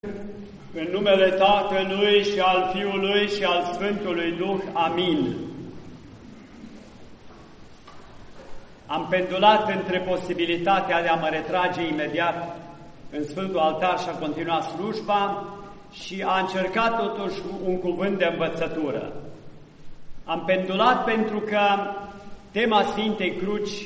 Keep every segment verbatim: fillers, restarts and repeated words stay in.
În numele Tatălui și al Fiului și al Sfântului Duh. Amin. Am pendulat între posibilitatea de a mă retrage imediat în Sfântul Altar și a continua slujba și a încercat totuși un cuvânt de învățătură. Am pendulat pentru că tema Sfintei Cruci,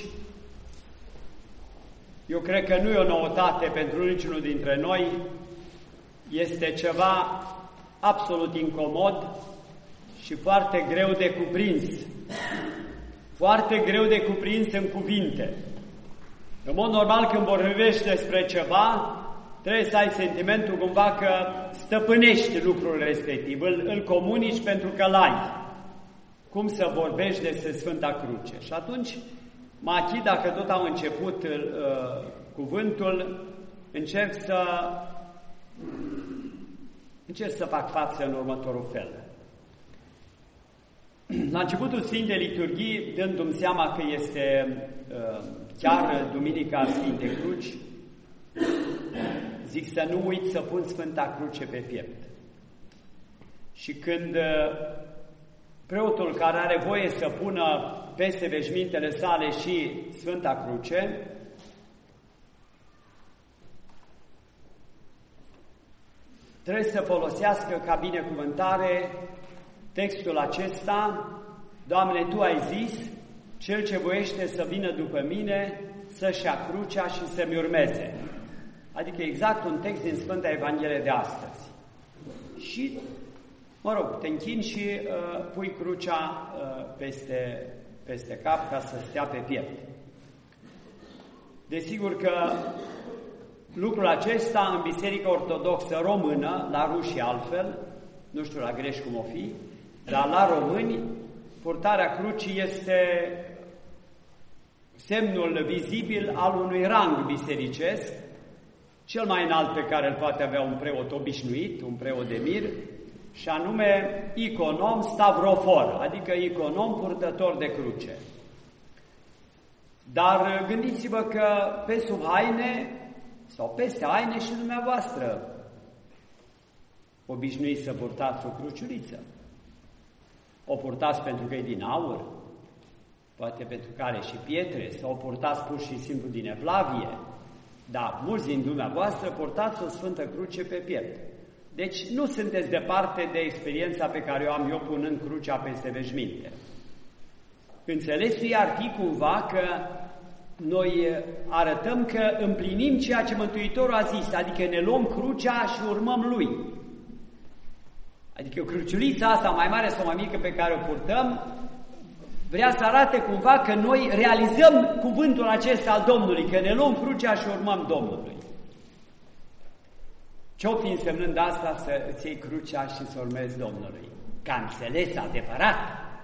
eu cred că nu e o noutate pentru niciunul dintre noi, este ceva absolut incomod și foarte greu de cuprins. Foarte greu de cuprins în cuvinte. În mod normal, când vorbești despre ceva, trebuie să ai sentimentul cumva că stăpânești lucrul respectiv, îl, îl comunici pentru că l-ai. Cum să vorbești despre Sfânta Cruce? Și atunci, Machi, dacă tot am început uh, cuvântul, încerc să încerc să fac față în următorul fel. La începutul Sfintei Liturghii, dându-mi seama că este uh, chiar Duminica Sfintei Cruci, zic să nu uit să pun Sfânta Cruce pe piept. Și când uh, preotul care are voie să pună peste veșmintele sale și Sfânta Cruce, trebuie să folosească ca binecuvântare textul acesta: Doamne, Tu ai zis, cel ce voiește să vină după mine, să-și ia crucea și să-mi urmeze. Adică exact un text din Sfânta Evanghelie de astăzi. Și, mă rog, te închini și uh, pui crucea uh, peste, peste cap ca să stea pe piept. Desigur că lucrul acesta în Biserica Ortodoxă Română, la ruși altfel, nu știu la greși cum o fi, dar la români, purtarea crucii este semnul vizibil al unui rang bisericesc, cel mai înalt pe care îl poate avea un preot obișnuit, un preot de mir, și anume iconom stavrofor, adică iconom purtător de cruce. Dar gândiți-vă că pe sub haine sau peste haine și dumneavoastră obișnuiți să purtați o cruciuliță. O purtați pentru că e din aur, poate pentru că are și pietre, sau o purtați pur și simplu din evlavie, dar mulți din dumneavoastră purtați o Sfântă Cruce pe piept. Deci nu sunteți departe de experiența pe care o am eu punând crucea peste veșminte. Înțelesul ar fi cumva că noi arătăm că împlinim ceea ce Mântuitorul a zis, adică ne luăm crucea și urmăm Lui. Adică cruciulița asta mai mare sau mai mică pe care o purtăm vrea să arate cumva că noi realizăm cuvântul acesta al Domnului, că ne luăm crucea și urmăm Domnului. Ce-o fi însemnând asta să îți iei crucea și să urmezi Domnului? Că înțeles adevărat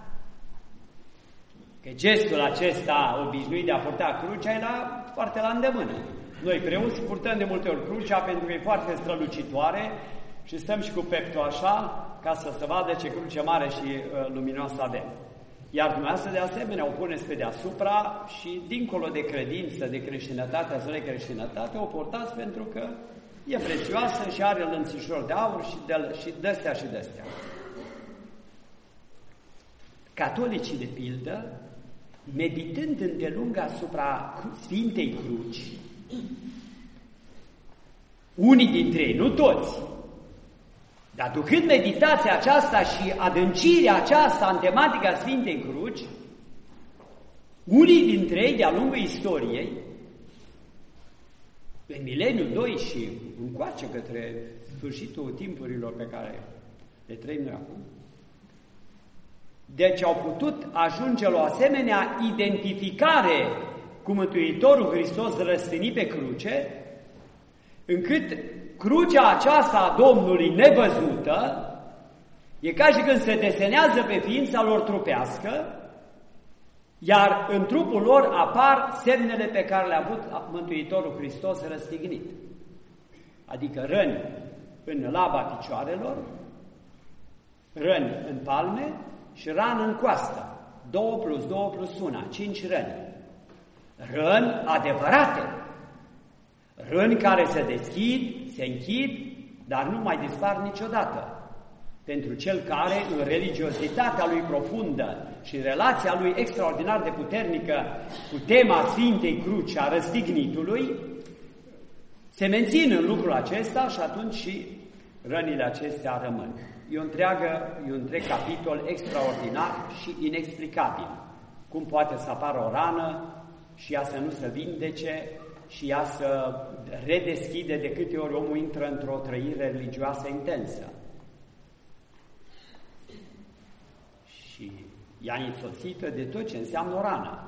că gestul acesta obișnuit de a purta crucea era foarte la îndemână. Noi preoți purtăm de multe ori crucea pentru că e foarte strălucitoare și stăm și cu peptul așa ca să se vadă ce cruce mare și uh, luminoasă avem. Iar dumneavoastră de asemenea o puneți pe deasupra și dincolo de credință, de creștinătate sau de creștinătate, o portați pentru că e prețioasă și are lănțișor de aur și de, și de-astea și de-astea. Catolicii, de pildă, meditând îndelung asupra Sfintei Cruci, unii dintre ei, nu toți, dar ducând meditația aceasta și adâncirea aceasta în tematica Sfintei Cruci, unii dintre ei, de-a lungul istoriei, în mileniul doi și încoace către sfârșitul timpurilor pe care le trăim noi acum, deci au putut ajunge la o asemenea identificare cu Mântuitorul Hristos răstignit pe cruce, încât crucea aceasta a Domnului nevăzută e ca și când se desenează pe ființa lor trupească, iar în trupul lor apar semnele pe care le-a avut Mântuitorul Hristos răstignit. Adică răni în laba picioarelor, răni în palme și rană în coastă. Două plus două plus una, cinci răni. Răni adevărate. Răni care se deschid, se închid dar nu mai dispar niciodată. Pentru cel care, în religiozitatea lui profundă și în relația lui extraordinar de puternică cu tema Sfintei Cruci a răstignitului, se mențin în lucrul acesta și atunci și rănile acestea rămân. E o întreagă, e un întreg capitol extraordinar și inexplicabil. Cum poate să apară o rană și ea să nu se vindece și ea să redeschide de câte ori omul intră într-o trăire religioasă intensă. Și ea e însoțită de tot ce înseamnă o rană.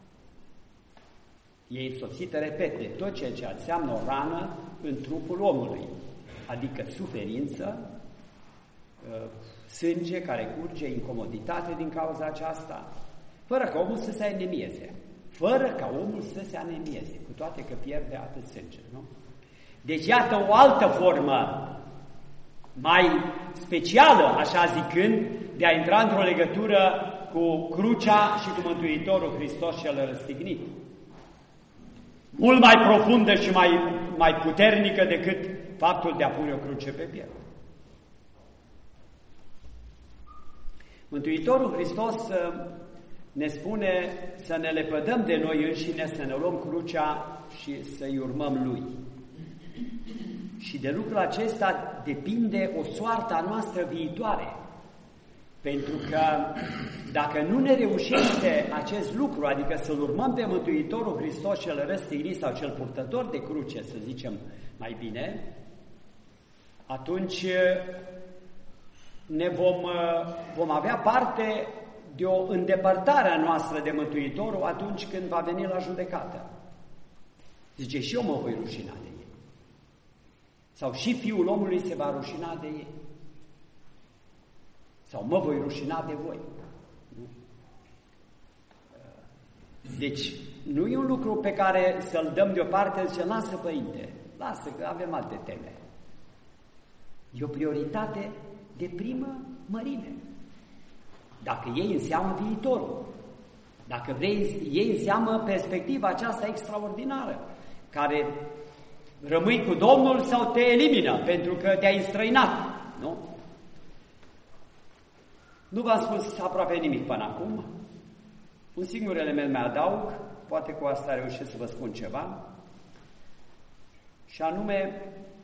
E însoțită, repet, de tot ceea ce înseamnă o rană în trupul omului, adică suferință, sânge care curge, incomoditate din cauza aceasta, fără ca omul să se anemieze, fără ca omul să se anemieze, cu toate că pierde atât sânge, nu? Deci iată o altă formă mai specială, așa zicând, de a intra într-o legătură cu crucea și cu Mântuitorul Hristos cel răstignit. Mult mai profundă și mai, mai puternică decât faptul de a pune o cruce pe piept. Mântuitorul Hristos ne spune să ne lepădăm de noi înșine, să ne luăm crucea și să-i urmăm Lui. Și de lucrul acesta depinde o soartă a noastră viitoare. Pentru că dacă nu ne reușește acest lucru, adică să-L urmăm pe Mântuitorul Hristos cel răstignit sau cel purtător de cruce, să zicem mai bine, atunci ne vom, vom avea parte de o îndepărtare a noastră de Mântuitorul atunci când va veni la judecată. Zice, și eu mă voi rușina de ei. Sau și Fiul omului se va rușina de ei. Sau mă voi rușina de voi. Deci, nu e un lucru pe care să-l dăm deoparte, zice, lasă, părinte, lasă, că avem alte teme. E o prioritate de primă mărime. Dacă ei înseamnă viitorul, dacă vrei, ei înseamnă perspectiva aceasta extraordinară, care rămâi cu Domnul sau te elimină, pentru că te-ai înstrăinat, nu? Nu v-am spus aproape nimic până acum. Un singur element mai adaug, poate cu asta reușesc să vă spun ceva, și anume,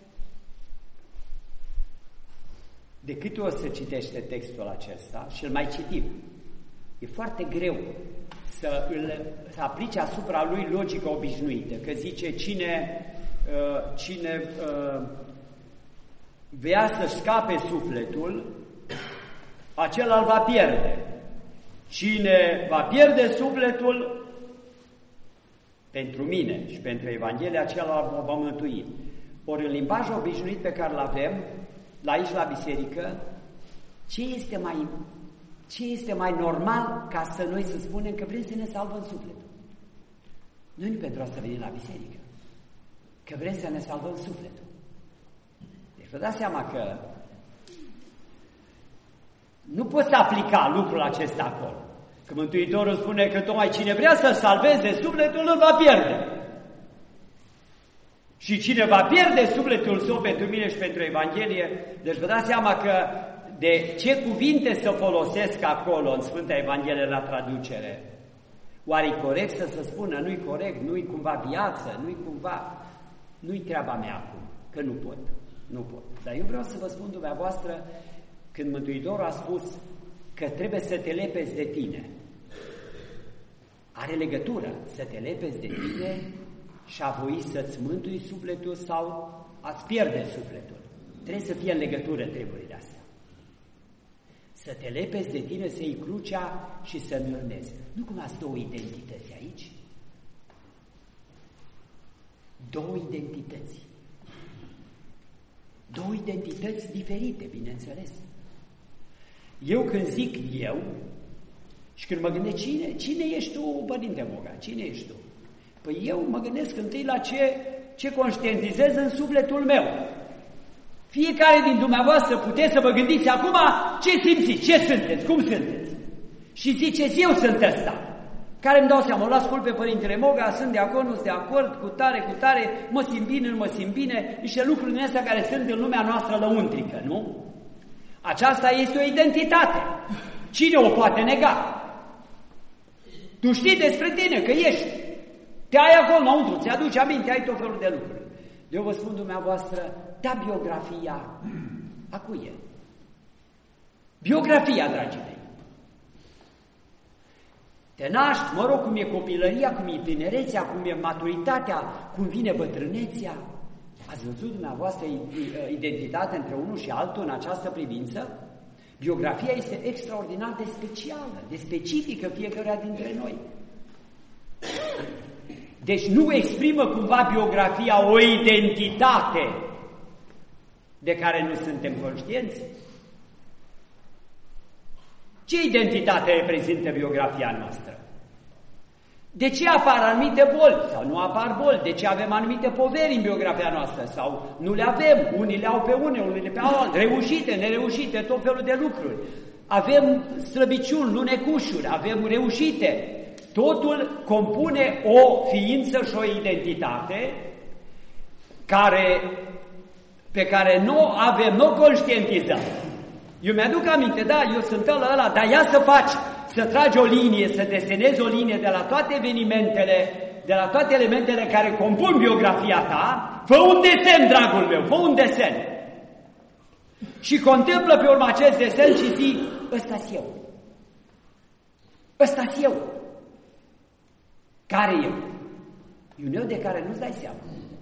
de câte ori se citește textul acesta și îl mai citim, e foarte greu să îl să aplice asupra lui logica obișnuită, că zice cine, uh, cine uh, vrea să scape sufletul, acela îl va pierde. Cine va pierde sufletul, pentru mine și pentru Evanghelie, acela îl va mântui. Ori în limbajul obișnuit pe care îl avem, la aici la biserică, ce este mai, ce este mai normal ca să noi să spunem că vrem să ne salvăm sufletul? Noi nu pentru asta venim la biserică, că vrem să ne salvăm sufletul. Deci vă dați seama că nu poți aplica lucrul acesta acolo. Că Mântuitorul spune că tocmai cine vrea să salveze sufletul îl va pierde. Și cine va pierde sufletul său pentru mine și pentru Evanghelie, deci vă dați seama că de ce cuvinte să folosesc acolo în Sfânta Evanghelie la traducere. Oare e corect să se spună, nu-i corect, nu-i cumva viață, nu-i cumva... Nu-i treaba mea acum, că nu pot, nu pot. Dar eu vreau să vă spun dumneavoastră, când Mântuitorul a spus că trebuie să te lepezi de tine, are legătură să te lepezi de tine și a voi să-ți mântui sufletul sau a-ți pierde sufletul. Trebuie să fie în legătură treburile astea. Să te lepezi de tine, să iei crucea și să înrânezi. Nu cum ați două identități aici? Două identități. Două identități diferite, bineînțeles. Eu când zic eu, și când mă gândesc cine, cine ești tu, Părinte Moga, cine ești tu? Păi eu mă gândesc întâi la ce, ce conștientizez în sufletul meu. Fiecare din dumneavoastră puteți să vă gândiți acum ce simțiți, ce sunteți, cum sunteți. Și ziceți, eu sunt ăsta, care îmi dau seama, îl ascult pe Părintele Moga, sunt de acord, nu sunt de acord, cu tare, cu tare, mă simt bine, nu mă simt bine, niște lucruri din astea care sunt în lumea noastră lăuntrică, nu? Aceasta este o identitate. Cine o poate nega? Tu știi despre tine că ești. Te ai acolo înăuntru, ți-aduci aminte, ai tot felul de lucruri. Eu vă spun dumneavoastră, da, biografia a cui e? Biografia, dragii mei. Te naști, mă rog, cum e copilăria, cum e tinerețea, cum e maturitatea, cum vine bătrânețea. Ați văzut dumneavoastră identitatea între unul și altul în această privință? Biografia este extraordinar de specială, de specifică fiecare dintre noi. Deci nu exprimă cumva biografia o identitate de care nu suntem conștienți? Ce identitate reprezintă biografia noastră? De ce apar anumite boli sau nu apar boli? De ce avem anumite poveri în biografia noastră sau nu le avem? Unii le au pe une, unii pe alții, reușite, nereușite, tot felul de lucruri. Avem slăbiciuni, lunecușuri, avem reușite. Totul compune o ființă și o identitate care, pe care nu avem, nu conștientizăm. Eu mi-aduc aminte, da, eu sunt ăla, ăla, dar ia să faci, să tragi o linie, să desenezi o linie de la toate evenimentele, de la toate elementele care compun biografia ta, fă un desen, dragul meu, fă un desen. Și contemplă pe urma acest desen și zi, ăsta-s eu. Ăsta-s eu. Care eu? E un eu de care nu-ți dai seama.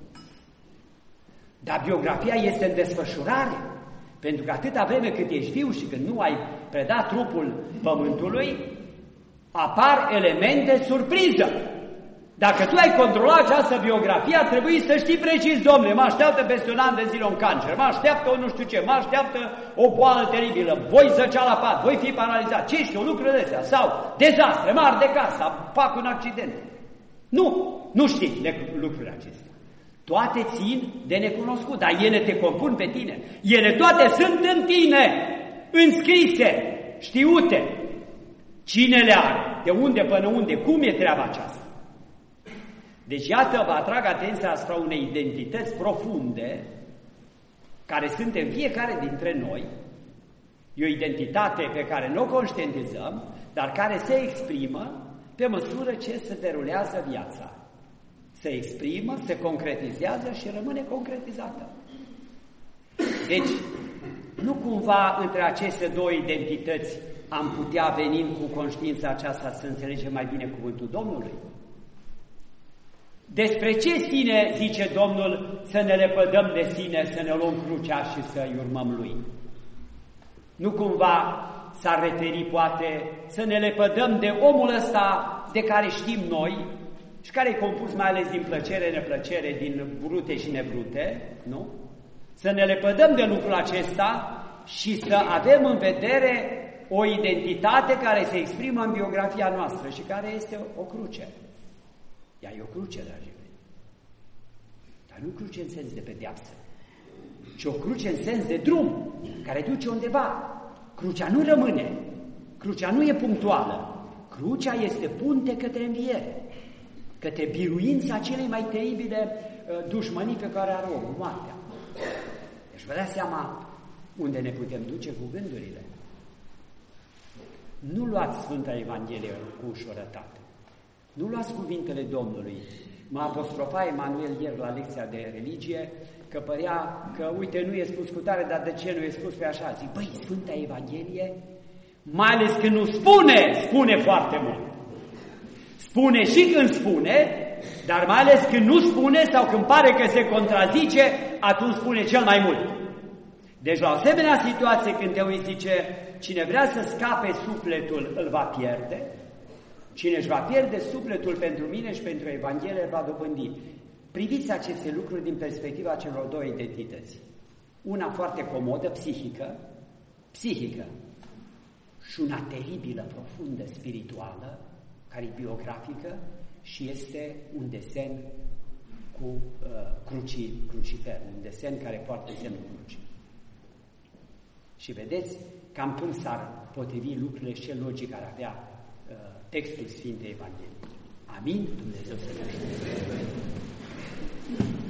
Dar biografia este în desfășurare. Pentru că atâta vreme cât ești viu și când nu ai predat trupul pământului, apar elemente surpriză. Dacă tu ai controlat această biografie, ar trebui să știi precis, domnule, mă așteaptă peste un an de zile un cancer, mă așteaptă o nu știu ce, mă așteaptă o boală teribilă, voi zăcea la pat, voi fi paralizat, ce știu, lucrurile astea, sau dezastre, mari de casă, fac un accident. Nu, nu știi de lucrurile acestea. Toate țin de necunoscut, dar ele te compun pe tine. Ele toate sunt în tine, înscrise, știute. Cine le are? De unde până unde? Cum e treaba aceasta? Deci iată, vă atrag atenția asupra unei identități profunde care sunt în fiecare dintre noi. E o identitate pe care nu o conștientizăm, dar care se exprimă pe măsură ce se derulează viața. Se exprimă, se concretizează și rămâne concretizată. Deci, nu cumva între aceste două identități am putea, venind cu conștiința aceasta, să înțelegem mai bine cuvântul Domnului? Despre ce sine, zice Domnul, să ne lepădăm de sine, să ne luăm crucea și să-i urmăm Lui? Nu cumva s-ar referi, poate, să ne lepădăm de omul ăsta de care știm noi, și care e compus mai ales din plăcere, neplăcere, din brute și nebrute, nu? Să ne lepădăm de lucrul acesta și să avem în vedere o identitate care se exprimă în biografia noastră și care este o cruce. Ea e o cruce, dragii mei. Dar nu cruce în sens de pedeapsă, ci o cruce în sens de drum, care duce undeva. Crucea nu rămâne, crucea nu e punctuală, crucea este punte către înviere, către biruința celei mai teribile uh, dușmănii pe care are omul, moartea. Deci vă dați seama unde ne putem duce cu gândurile. Nu luați Sfânta Evanghelie cu ușurătate. Nu luați cuvintele Domnului. Mă apostrofa Emanuel ieri la lecția de religie, că părea că, uite, nu e spus cu tare, dar de ce nu e spus pe așa? Zic, băi, Sfânta Evanghelie, mai ales când nu spune, spune foarte mult. Spune și când spune, dar mai ales când nu spune sau când pare că se contrazice, atunci spune cel mai mult. Deci la o asemenea situație când te uiți, zice, cine vrea să scape sufletul îl va pierde, cine își va pierde sufletul pentru mine și pentru Evanghelie îl va dobândi. Priviți aceste lucruri din perspectiva celor două identități. Una foarte comodă, psihică, psihică, și una teribilă, profundă, spirituală, care e biografică și este un desen cu uh, cruci, crucifer, un desen care poartă semnul crucii. Și vedeți cam cum s-ar potrivi lucrurile și ce logic ar avea uh, textul Sfintei Evangheliei. Amin? Dumnezeu să ne ajute!